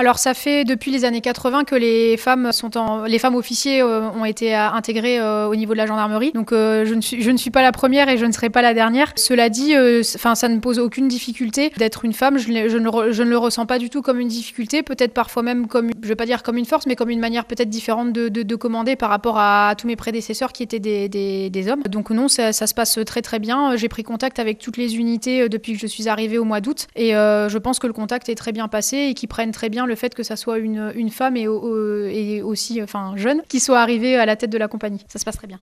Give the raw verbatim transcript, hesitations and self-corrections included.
Alors ça fait depuis les années quatre-vingts que les femmes sont en, les femmes officiers euh, ont été euh, intégrées euh, au niveau de la gendarmerie. Donc euh, je ne suis je ne suis pas la première et je ne serai pas la dernière. Cela dit, enfin euh, ça ne pose aucune difficulté d'être une femme. Je, je, ne re, je ne le ressens pas du tout comme une difficulté. Peut-être parfois même comme, je vais pas dire comme une force, mais comme une manière peut-être différente de, de, de commander par rapport à, à tous mes prédécesseurs qui étaient des, des, des hommes. Donc non, ça, ça se passe très très bien. J'ai pris contact avec toutes les unités depuis que je suis arrivée au mois d'août et euh, je pense que le contact est très bien passé et qu'ils prennent très bien le fait que ça soit une, une femme et, et aussi enfin, jeune qui soit arrivée à la tête de la compagnie. Ça se passe très bien.